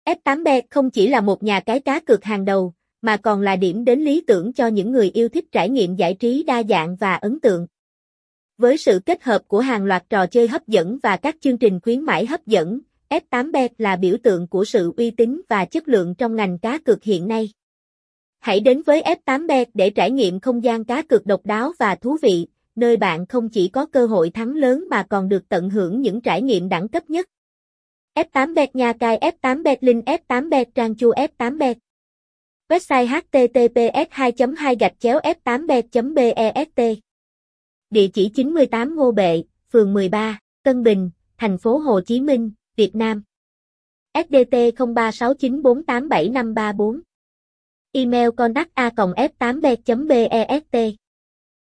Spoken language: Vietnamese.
F8bet không chỉ là một nhà cái cá cược hàng đầu, mà còn là điểm đến lý tưởng cho những người yêu thích trải nghiệm giải trí đa dạng và ấn tượng. Với sự kết hợp của hàng loạt trò chơi hấp dẫn và các chương trình khuyến mãi hấp dẫn, F8bet là biểu tượng của sự uy tín và chất lượng trong ngành cá cược hiện nay. Hãy đến với F8bet để trải nghiệm không gian cá cược độc đáo và thú vị, nơi bạn không chỉ có cơ hội thắng lớn mà còn được tận hưởng những trải nghiệm đẳng cấp nhất. F8bet nha, cài F8bet, link F8bet, trang chủ F8bet. Website https://f8bet.best. Địa chỉ 98 Ngô Bệ, phường 13, Tân Bình, thành phố Hồ Chí Minh, Việt Nam. SĐT 0369487534. Email contact@f8bet.best